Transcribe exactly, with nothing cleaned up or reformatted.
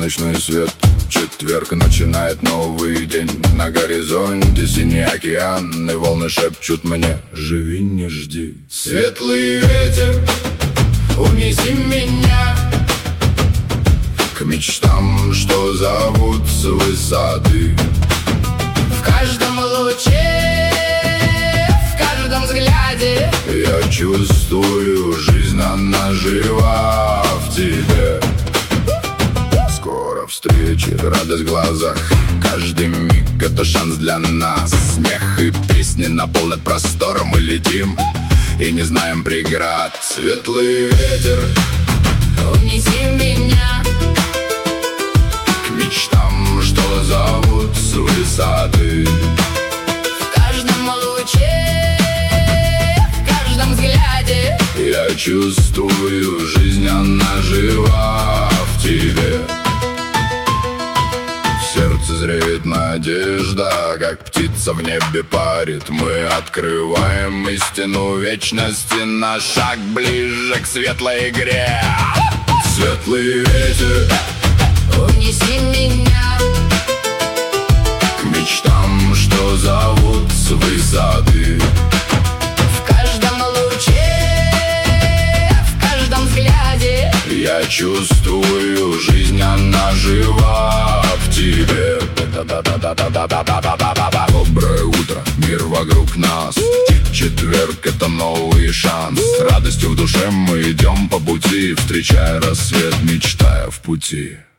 солнечный свет. Четверг начинает новый день. На горизонте синий океан, и волны шепчут мне: живи, не жди. Светлый ветер, унеси меня к мечтам, что зовут с высоты. В каждом луче, в каждом взгляде я чувствую жизнь, она жива в тебе. Скоро встречи, радость в глазах, каждый миг — это шанс для нас. Смех и песни наполнят простором, мы летим и не знаем преград. Светлый ветер, унеси меня к мечтам, что зовут с высоты. в каждом луче, в каждом взгляде я чувствую жизнь, она жива в тебе. В сердце зреет надежда, как птица в небе парит. Мы открываем истину вечности, на шаг ближе к светлой игре. Светлый ветер, унеси меня к мечтам, что зовут с высоты. в каждом луче, в каждом взгляде я чувствую жизнь, она жива в тебе. Доброе утро, мир вокруг нас. Четверг — это новый шанс. С радостью в душе мы идем по пути, встречая рассвет, мечтая в пути.